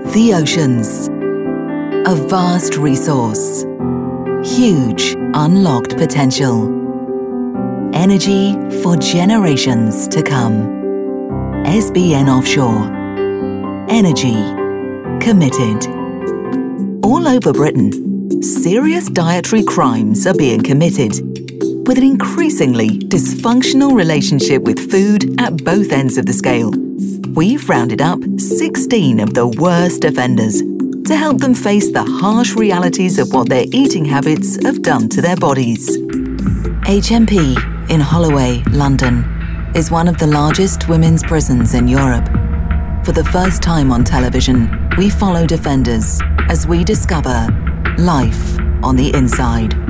The oceans. A vast resource. Huge unlocked potential. Energy for generations to come. SBN Offshore. Energy committed. All over Britain, serious dietary crimes are being committed, with an increasingly dysfunctional relationship with food at both ends of the scale. We've rounded up 16 of the worst offenders to help them face the harsh realities of what their eating habits have done to their bodies. HMP in Holloway, London, is one of the largest women's prisons in Europe. For the first time on television, we followed offenders as we discover life on the inside.